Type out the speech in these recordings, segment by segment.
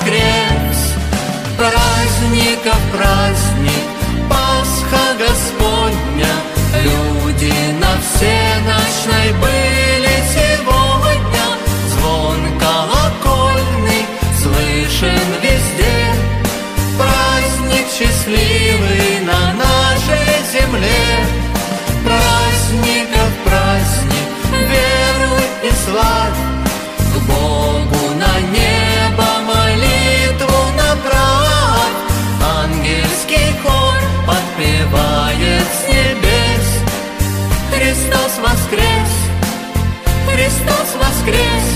воскрес! Праздников праздник, Пасха Господня, люди на всенощной были сегодня. Звон колокольный слышен везде, праздник счастливый на нашей земле. Праздников праздник, веруй и славь, к Богу на небо молитву направь. Ангельский хор подпевает с небес: Христос воскрес! Христос воскрес!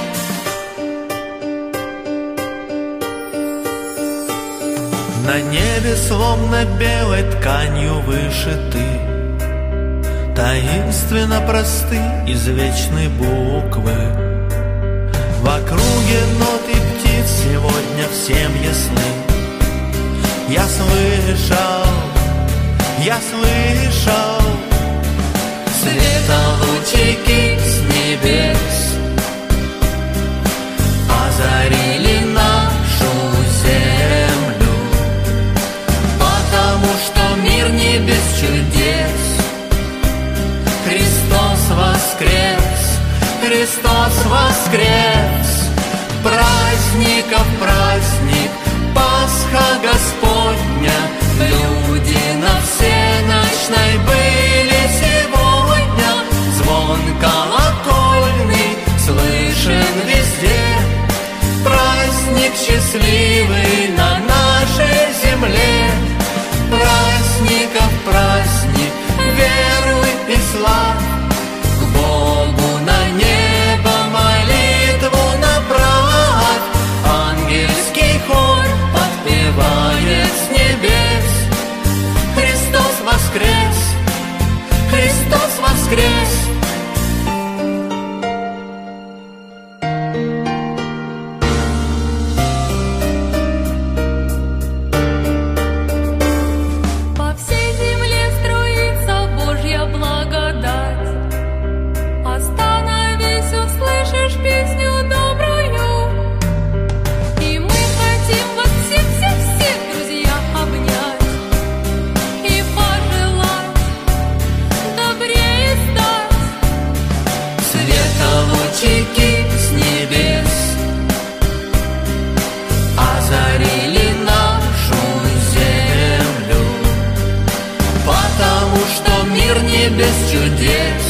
На небе словно белой тканью вышиты, таинственно просты извечные буквы. В округе нот и птиц сегодня всем ясны. Я слышал светолучики с небес озарили нашу землю, потому что мир не без чудес. Христос воскрес! Христос воскрес! Праздников праздник, Пасха Господня, люди на всенощной были сегодня. Звон колокольный слышен везде, праздник счастливый на нашей земле. Праздников праздник, веруй и славь, к Богу на небо молитву направь. Ангельский хор подпевает с небес: Христос воскрес! Христос воскрес! Лучики с небес озарили нашу землю, потому что мир не без чудес.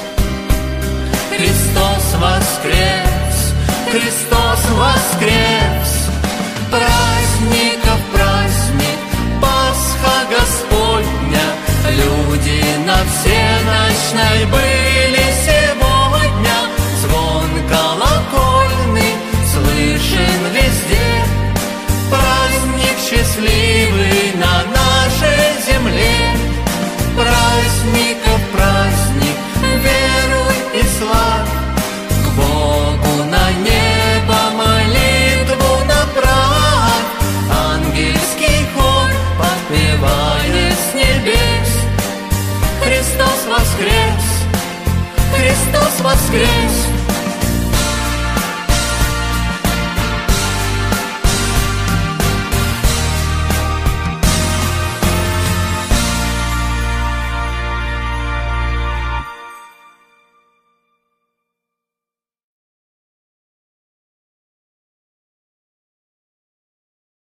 Христос воскрес! Христос воскрес! Праздников праздник, Пасха Господня, люди на всенощной были сегодня. Звон колокольный слышен везде, праздник счастливый на нашей земле. Праздников праздник, веруй и славь, к Богу на небо молитву направь. Ангельский хор подпевает с небес: Христос воскрес! Христос воскрес!